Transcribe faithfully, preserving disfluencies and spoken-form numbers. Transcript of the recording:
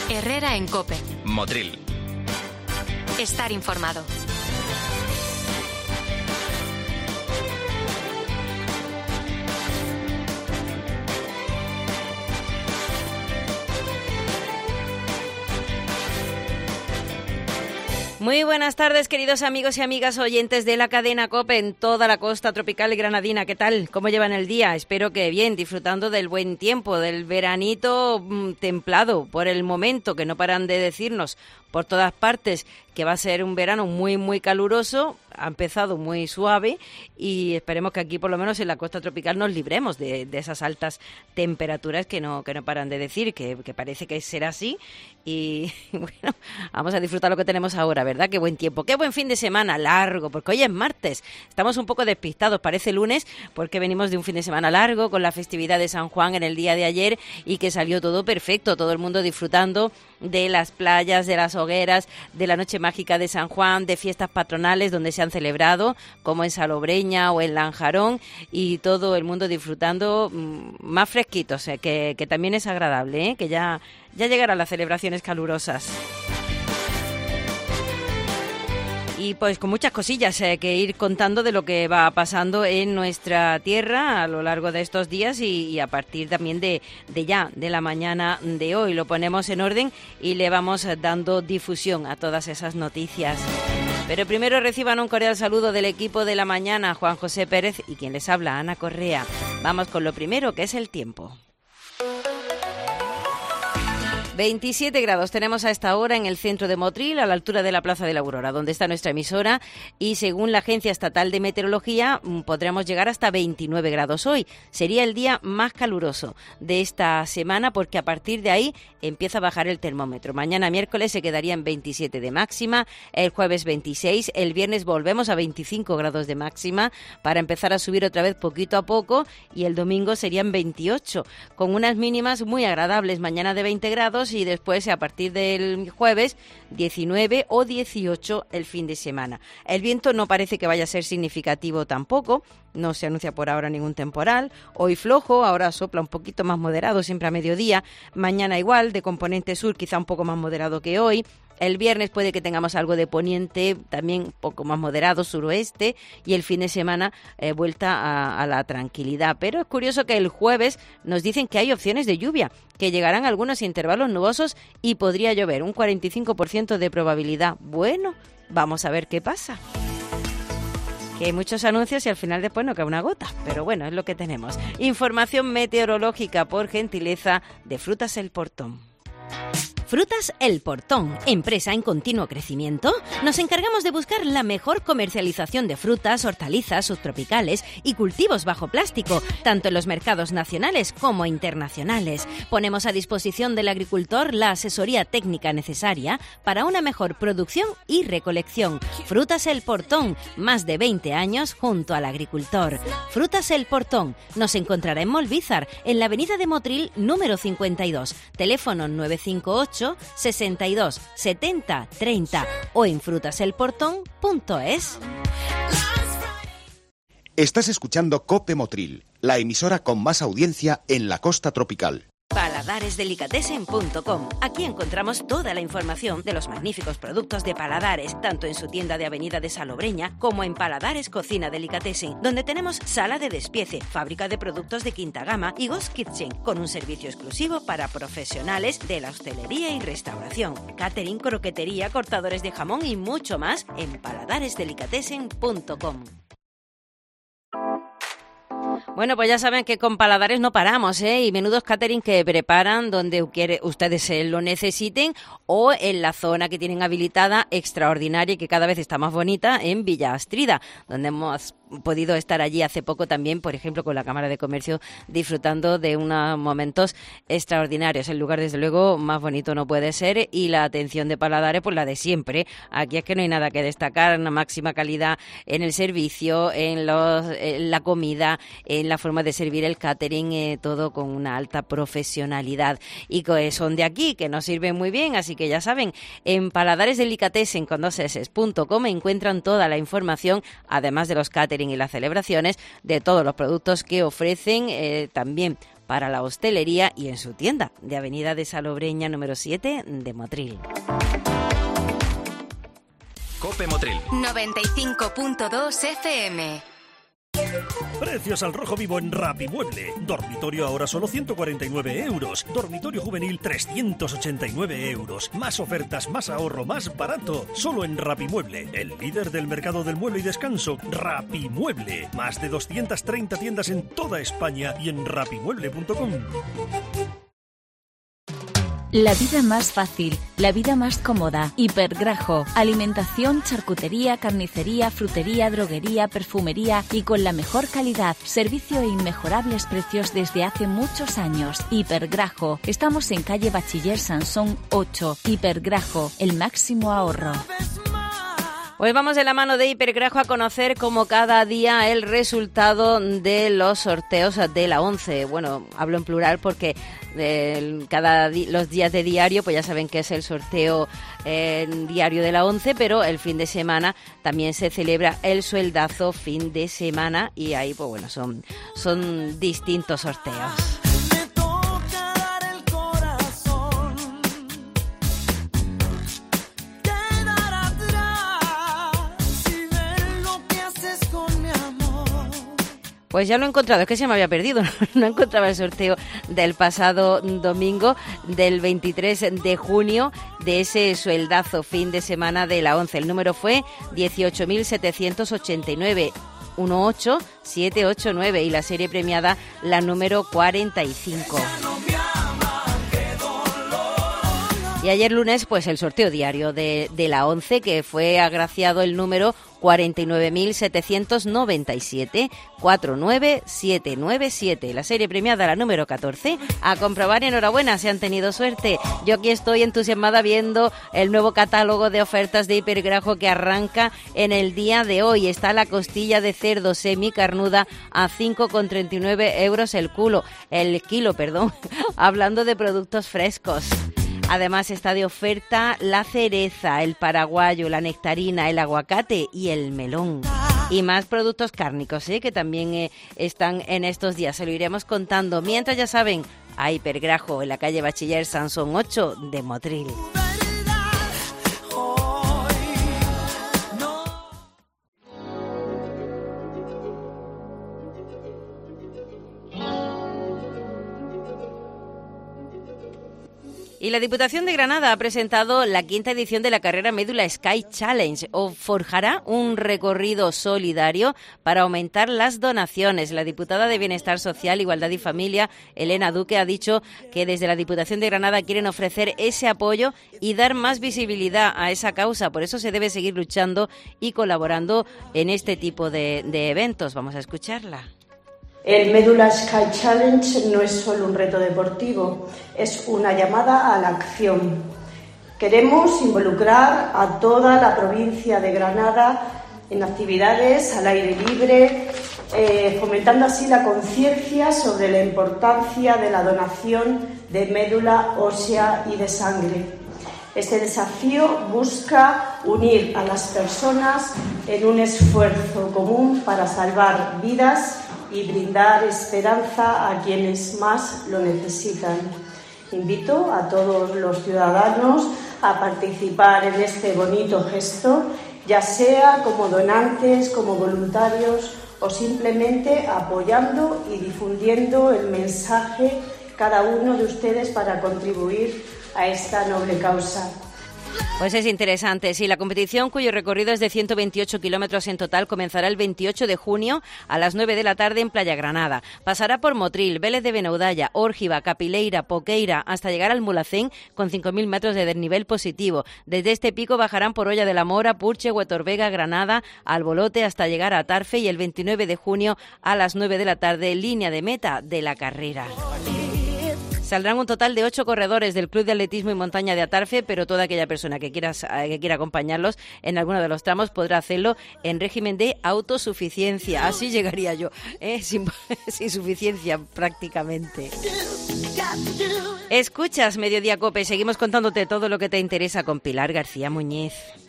Herrera en COPE. Motril. Estar informado. Muy buenas tardes, queridos amigos y amigas oyentes de la cadena COPE en toda la costa tropical y granadina. ¿Qué tal? ¿Cómo llevan el día? Espero que bien, disfrutando del buen tiempo, del veranito mmm, templado por el momento, que no paran de decirnos por todas partes que va a ser un verano muy, muy caluroso. Ha empezado muy suave y esperemos que aquí, por lo menos en la costa tropical, nos libremos de, de esas altas temperaturas que no que no paran de decir, que, que parece que será así. Y bueno, vamos a disfrutar lo que tenemos ahora, ¿verdad? Qué buen tiempo, qué buen fin de semana largo, porque hoy es martes. Estamos un poco despistados, parece lunes, porque venimos de un fin de semana largo con la festividad de San Juan en el día de ayer y que salió todo perfecto, todo el mundo disfrutando de las playas, de las hogueras, de la noche mágica de San Juan, de fiestas patronales donde se han celebrado, como en Salobreña o en Lanjarón, y todo el mundo disfrutando mmm, más fresquito, o sea, que, que también es agradable, ¿eh? Que ya, ya llegarán las celebraciones calurosas. Y pues con muchas cosillas eh, que ir contando de lo que va pasando en nuestra tierra a lo largo de estos días y, y a partir también de, de ya, de la mañana de hoy. Lo ponemos en orden y le vamos dando difusión a todas esas noticias. Pero primero reciban un cordial saludo del equipo de la mañana, Juan José Pérez y quien les habla, Ana Correa. Vamos con lo primero, que es el tiempo. veintisiete grados tenemos a esta hora en el centro de Motril, a la altura de la Plaza de la Aurora, donde está nuestra emisora, y según la Agencia Estatal de Meteorología podremos llegar hasta veintinueve grados hoy. Sería el día más caluroso de esta semana porque a partir de ahí empieza a bajar el termómetro. Mañana miércoles se quedaría en veintisiete de máxima, el jueves veintiséis, el viernes volvemos a veinticinco grados de máxima para empezar a subir otra vez poquito a poco y el domingo serían veintiocho, con unas mínimas muy agradables, mañana de veinte grados y después a partir del jueves diecinueve o dieciocho el fin de semana. El viento no parece que vaya a ser significativo tampoco, no se anuncia por ahora ningún temporal. Hoy flojo, ahora sopla un poquito más moderado, siempre a mediodía. Mañana igual, de componente sur, quizá un poco más moderado que hoy. El viernes puede que tengamos algo de poniente, también un poco más moderado, suroeste, y el fin de semana eh, vuelta a, a la tranquilidad. Pero es curioso que el jueves nos dicen que hay opciones de lluvia, que llegarán algunos intervalos nubosos y podría llover, un cuarenta y cinco por ciento de probabilidad. Bueno, vamos a ver qué pasa. Que hay muchos anuncios y al final después no cae una gota, pero bueno, es lo que tenemos. Información meteorológica por gentileza de Frutas El Portón. Frutas El Portón, empresa en continuo crecimiento. Nos encargamos de buscar la mejor comercialización de frutas, hortalizas, subtropicales y cultivos bajo plástico, tanto en los mercados nacionales como internacionales. Ponemos a disposición del agricultor la asesoría técnica necesaria para una mejor producción y recolección. Frutas El Portón, más de veinte años junto al agricultor. Frutas El Portón, nos encontrará en Molvízar, en la avenida de Motril número cincuenta y dos, teléfono nueve cinco ocho sesenta y dos setenta treinta o en frutaselportón punto es. Estás escuchando COPE Motril, la emisora con más audiencia en la costa tropical. paladares delicatessen punto com. Aquí encontramos toda la información de los magníficos productos de Paladares, tanto en su tienda de Avenida de Salobreña como en Paladares Cocina Delicatessen, donde tenemos sala de despiece, fábrica de productos de quinta gama y Ghost Kitchen, con un servicio exclusivo para profesionales de la hostelería y restauración, catering, croquetería, cortadores de jamón y mucho más en paladares delicatessen punto com. Bueno, pues ya saben que con Paladares no paramos, ¿eh? Y menudos catering que preparan donde quiere, ustedes eh, lo necesiten o en la zona que tienen habilitada extraordinaria y que cada vez está más bonita en Villa Astrida, donde hemos podido estar allí hace poco también, por ejemplo, con la Cámara de Comercio, disfrutando de unos momentos extraordinarios. El lugar, desde luego, más bonito no puede ser y la atención de Paladares, pues la de siempre. Aquí es que no hay nada que destacar, una máxima calidad en el servicio, en, los, en la comida, en la forma de servir el catering, eh, todo con una alta profesionalidad. Y que son de aquí, que nos sirven muy bien, así que ya saben, en paladares delicatessen con dos eses punto com encuentran toda la información, además de los catering y las celebraciones, de todos los productos que ofrecen, eh, también para la hostelería y en su tienda de Avenida de Salobreña número siete de Motril. Cope Motril noventa y cinco punto dos F M. Precios al rojo vivo en Rapimueble. Dormitorio ahora solo ciento cuarenta y nueve euros. Dormitorio juvenil trescientos ochenta y nueve euros. Más ofertas, más ahorro, más barato. Solo en Rapimueble, el líder del mercado del mueble y descanso. Rapimueble. Más de doscientas treinta tiendas en toda España y en rapimueble punto com. La vida más fácil, la vida más cómoda. Hipergrajo. Alimentación, charcutería, carnicería, frutería, droguería, perfumería y con la mejor calidad. Servicio e inmejorables precios desde hace muchos años. Hipergrajo. Estamos en calle Bachiller Sansón ocho. Hipergrajo. El máximo ahorro. Pues vamos de la mano de Hipergrajo a conocer como cada día el resultado de los sorteos de la ONCE. Bueno, hablo en plural porque eh, cada di- los días de diario, pues ya saben que es el sorteo eh, diario de la ONCE, pero el fin de semana también se celebra el sueldazo fin de semana y ahí, pues bueno, son, son distintos sorteos. Pues ya lo he encontrado, es que se me había perdido, no encontraba el sorteo del pasado domingo, del veintitrés de junio, de ese sueldazo fin de semana de la ONCE. El número fue dieciocho mil setecientos ochenta y nueve, dieciocho mil setecientos ochenta y nueve y la serie premiada la número cuarenta y cinco. Y ayer lunes, pues el sorteo diario de, de la ONCE, que fue agraciado el número cuarenta y nueve mil setecientos noventa y siete, cuarenta y nueve mil setecientos noventa y siete. La serie premiada, la número catorce. A comprobar, enhorabuena, si han tenido suerte. Yo aquí estoy entusiasmada viendo el nuevo catálogo de ofertas de Hipergrajo que arranca en el día de hoy. Está la costilla de cerdo semicarnuda a cinco con treinta y nueve euros el kilo, el kilo, perdón, hablando de productos frescos. Además está de oferta la cereza, el paraguayo, la nectarina, el aguacate y el melón. Y más productos cárnicos, ¿eh? que también eh, están en estos días. Se lo iremos contando. Mientras, ya saben, a Hipergrajo en la calle Bachiller Sansón ocho de Motril. Y la Diputación de Granada ha presentado la quinta edición de la carrera Médula Sky Challenge. O forjará un recorrido solidario para aumentar las donaciones. La diputada de Bienestar Social, Igualdad y Familia, Elena Duque, ha dicho que desde la Diputación de Granada quieren ofrecer ese apoyo y dar más visibilidad a esa causa. Por eso se debe seguir luchando y colaborando en este tipo de, de eventos. Vamos a escucharla. El Médula Sky Challenge no es solo un reto deportivo, es una llamada a la acción. Queremos involucrar a toda la provincia de Granada en actividades al aire libre, eh, fomentando así la conciencia sobre la importancia de la donación de médula ósea y de sangre. Este desafío busca unir a las personas en un esfuerzo común para salvar vidas y brindar esperanza a quienes más lo necesitan. Invito a todos los ciudadanos a participar en este bonito gesto, ya sea como donantes, como voluntarios o simplemente apoyando y difundiendo el mensaje cada uno de ustedes para contribuir a esta noble causa. Pues es interesante, sí, la competición, cuyo recorrido es de ciento veintiocho kilómetros en total, comenzará el veintiocho de junio a las nueve de la tarde en Playa Granada. Pasará por Motril, Vélez de Benaudalla, Órgiva, Capileira, Poqueira, hasta llegar al Mulhacén con cinco mil metros de desnivel positivo. Desde este pico bajarán por Olla de la Mora, Purche, Huetorvega, Granada, Albolote, hasta llegar a Tarfe, y el veintinueve de junio a las nueve de la tarde, línea de meta de la carrera. Saldrán un total de ocho corredores del Club de Atletismo y Montaña de Atarfe, pero toda aquella persona que quiera, que quiera acompañarlos en alguno de los tramos podrá hacerlo en régimen de autosuficiencia. Así llegaría yo, ¿eh? sin, sin suficiencia prácticamente. Escuchas Mediodía Cope, seguimos contándote todo lo que te interesa con Pilar García Muñiz.